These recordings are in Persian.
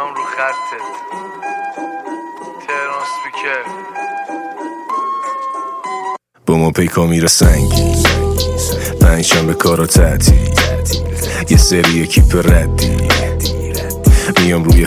میام رو خطت تهران سپیکر با ما پیکا میره سنگی پنجشنبه به کارا تعطیل یه سری کیپ ردی میام روی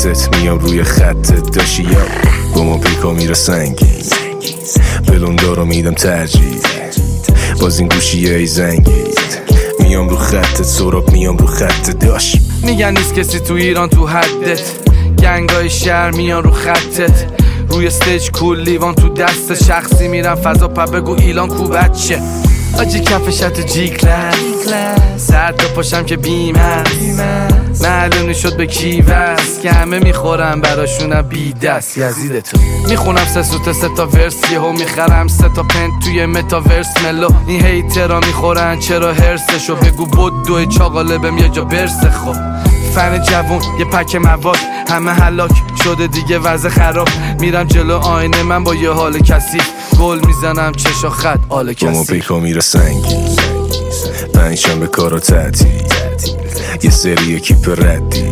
خطت داشی یا با ما پیکا میره سنگی بلوندارو میدم ترجیح باز این گوشیه ای زنگید میام رو خطت سراب میام رو خطت داش میگن نیست کسی تو ایران تو حدت گنگای شهر میان رو خطت روی استیج کول لیوان تو دست شخصی میرم فضا بگو ایلان کو بچه آجی کفشت جی کلاس سر تا پاشم که بیم هست معلوم شد به کی وست که همه میخورم براشونم بی دست یزیدتو میخونم 3 سوت 3 تا ورس یهو میخرم 3 تا پنت توی متاورس ملو این هیترا میخورن چرا هرسشو بگو بود دوی چاقاله بهم یه جا برسه خب فن جوون یه پک مواد همه هلاک شده دیگه وضع خراب میرم جلو آینه من با یه حال کثیف گل میزنم چشا خط آل کسی با ما پیکا میره سنگی پنجشنبه کارا تعطیل یه سری کیپ ردی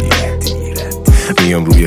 میام روی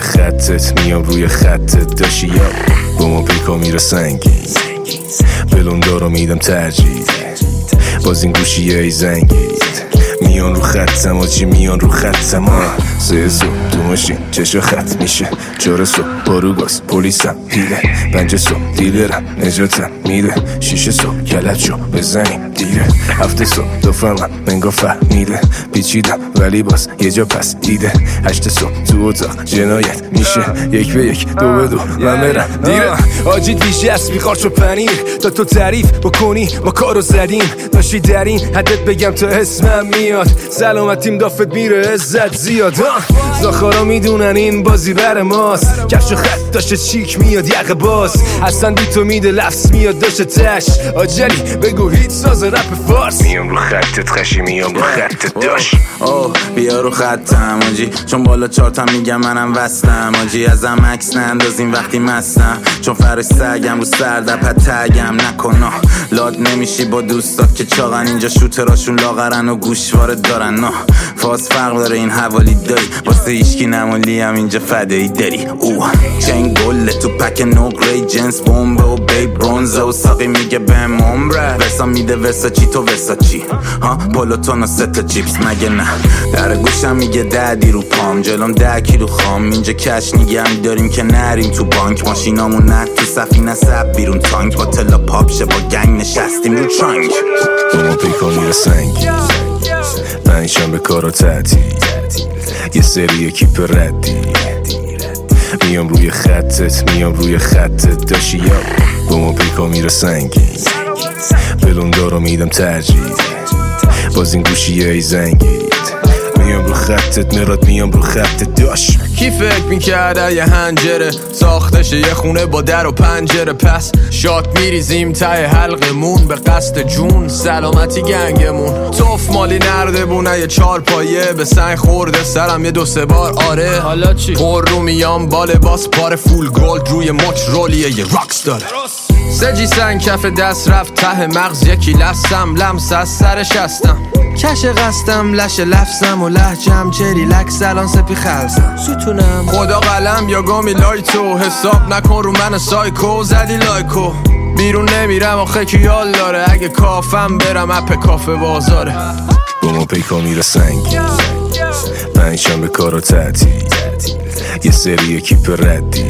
خطت داشی یا با ما پیکا میره سنگی بلوندارو میدم ترجیح باز این گوشیه ای زنگید میان رو خطم آجی میان رو خطم 3 صبح تو ماشین چشا خط میشه 4 صبح باروگاز پلیسم دیده 5 صبح دیلرم نجاتم میده 6 صبح کلت شو بزنیم دیره 7 صبح دفعم منگا فهمیده پیچیدم ولی باز یه جا پس دیده 8 صبح تو اتاق جنایت میشه 1 به 1 2 به 2 من برم دیره آجی دیشه اسبی خارچ و پنیر تا تو تعریف بکنی ما کارو زدیم داشتی در این حدت بگم تا اسمم میاد سلامتیم دافت میره عزت زیاد زاخارا میدونن این بازی بر ماست کفش و خط داشته چیک میاد یقه باز اصلا بی تو میده لفظ میاد داشته تش آجلی بگو هیت ساز رپ فارس میام رو خطت خشی میام رو خطت داش بیا رو خطم آجی چون بالا چارتم میگم منم وستم آجی ازم عکس نندازین وقتی مستم چون فرش سگم رو سردپت تگم نکن لاد نمیشی با دوستات که چاقن اینجا شوتراشون لاغرن و گوشواره دارن فاز فرق داره این حوالی داری واسه ایشکی نمالی هم اینجا فدایی داری چنگ گله تو پک نقره جنس بومبه و بی برونزه و ساقی میگه بهم عمره ورسا میده ورسا چی تو ورسا چی پلوتون و 3 تا چیپس مگه نه در گوشم میگه 10 دی رو پام جلوم 10 کیلو خام اینجا کش نگه داریم که نریم تو بانک ماشینامون نه تو سفینه سب بیرون تانک با تلا پاپشه با گنگ نشستیم رو ترانک با ما پیکا میره سنگی پنجشنبه کارا تعطیل یه سری کیپ ردی میام روی خطت داشی یا با ما پیکا میره سنگی بلوندارو میدم ترجیح باز این گوشیه ای زنگید میام رو خطت مراد میام رو خطت داش کی فکر میکرده یه هنجره ساختشه یه خونه با در و پنجره پس شات میریزیم ته حلقمون به قصد جون سلامتی گنگمون توف مالی نرده بونه یه 4 پایه به سنگ خورده سرم یه 2-3 بار آره حالا چی؟ پر رو میام بال باس پار فول گولد روی مچ رولیه یه راکس داره سجی سنگ کف دست رفت ته مغز یکی لستم لمس از سرش هستم کش قستم لش لفظم و لحجم چری لکس الان سپی خلصم ستونم خدا قلم یا گامی لایتو حساب نکن رو من سایکو زدی لایکو بیرون نمیرم آخه کیال داره اگه کافم برم اپ کافه بازاره با ما پیکا میره سنگی پنجشنبه کارا تعطیل یه سری کیپ ردی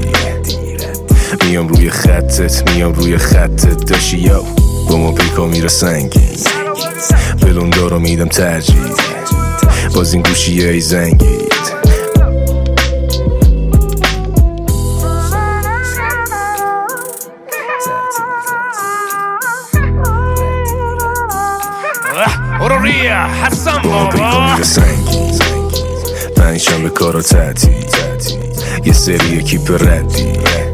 میام روی خطت داشی یا با ما پیکا میره سنگی بلوندارو میدم ترجیح باز این گوشیه ای زنگید با ما پیکا میره سنگی پنجشنبه کارا تعطیل یه سری کیپ ردی